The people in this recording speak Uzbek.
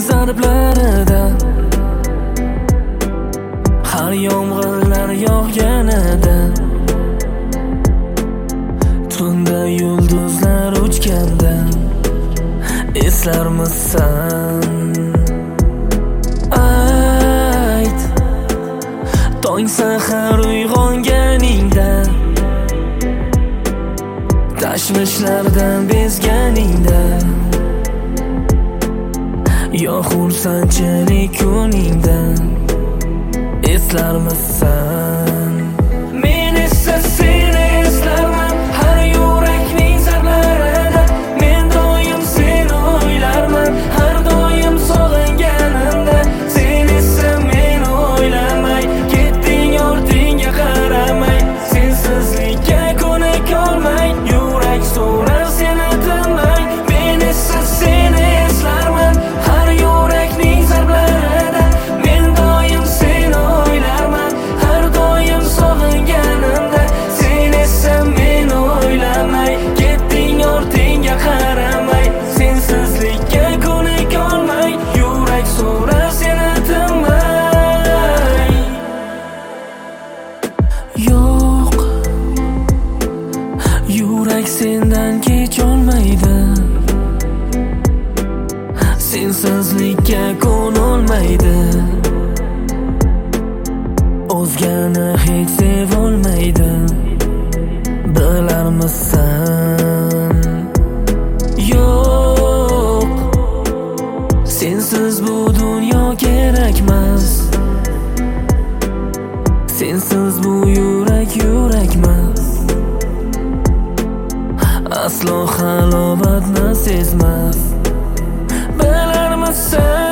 zarblaridan, har yomg'irlar yog'ganida, tunda yulduzlar uchganda eslarmisan? Ayt, tong sahar uyg'onganingda, tashvishlardan bezganingda, yo xursandchilik kuningda eslarmisan? Men esa seni eslarman, har yurakning zarlarida. Men doim seni o'ylarman, har doim sog'inganimda. Sen esa meni o'ylamay ketding, ortingga qaramay. Sensizlikka ko'nikolmay, yurak so'rar seni tinmay. Men esa seni eslarman, har yurakning zarlarida. Men doim seni o'ylarman, har doim sog'inganimda. Sen esa meni o'ylamay ketding, ortingga qaramay. Sensizlikka ko'nikolmay, yurak so'rar seni tinmay. Yo'q, yurak sendan kecholmaydi, sensizlikka ko'nolmaydi, o'zgani hech sevolmaydi, bilarmisan? Yo'q, sensiz bu dunyo kerakmas, sensiz bu yurak yurakmas, aslo halovatni sezmas, bilarmisan?